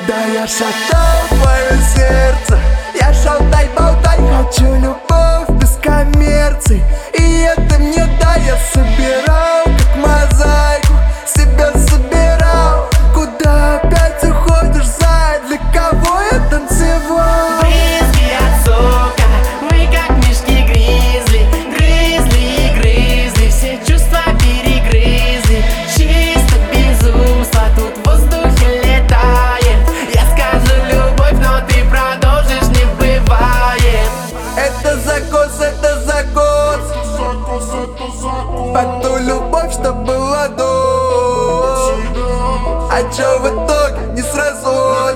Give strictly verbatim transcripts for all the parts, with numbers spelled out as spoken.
Да я шатал твое сердце, я шалтай-болтай, хочу любовь без коммерции. И это мне да, я собирал, как мозаику, себя собирал. Куда опять уходишь, зая, для кого я танцевал? Брызги от сока, мы как мишки гризли, грызли и грызли, все чувства перегрызли. Чисто безумство тут в воздухе летает. Я скажу любовь, но ты продолжишь, не бывает. Это закос, это закос, под ту любовь, что была до. А чё в итоге не срослось?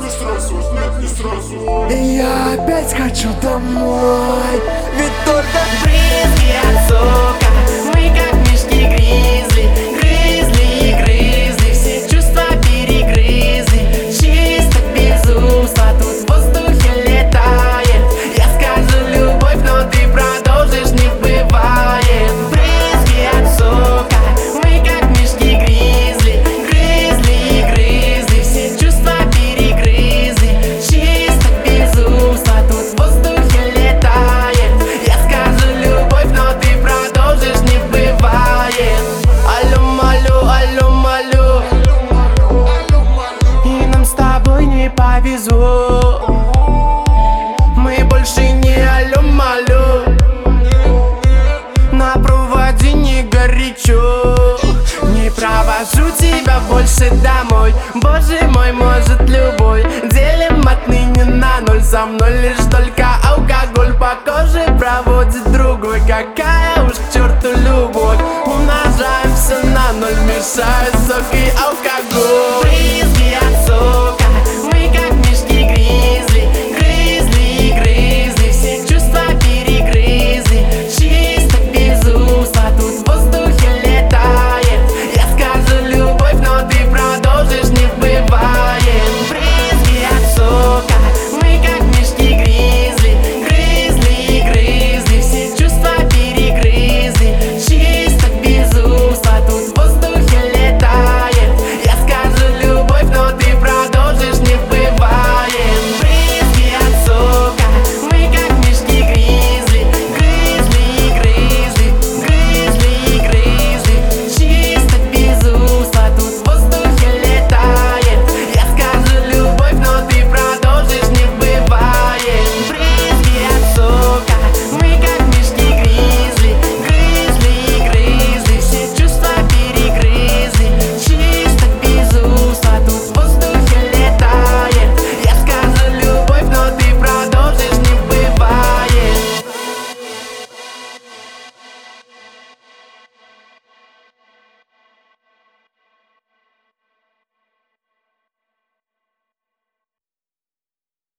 И я опять хочу домой, ведь только Брызги от сока, мы как мишки гризли, грызли и грызли, все чувства перегрызли. Чисто безумство тут в воздухе летает. Я скажу любовь, но ты продолжишь, не бывает. Брызги от сока, мы как мишки гризли, грызли и грызли, все чувства перегрызли. Чисто безумство тут в воздухе летает. Я скажу любовь, но ты продолжишь, не бывает. Алло, малю, алло, малю, и нам с тобой не повезло. Мы больше не алло, малю, на проводе не горячо. Не провожу тебя больше домой, боже мой, может любой. Делим отныне на ноль, со мной лишь только алкоголь по коже проводит другой. Какая уж к черту любовь, умножаем все на ноль, мешает сок и алкоголь.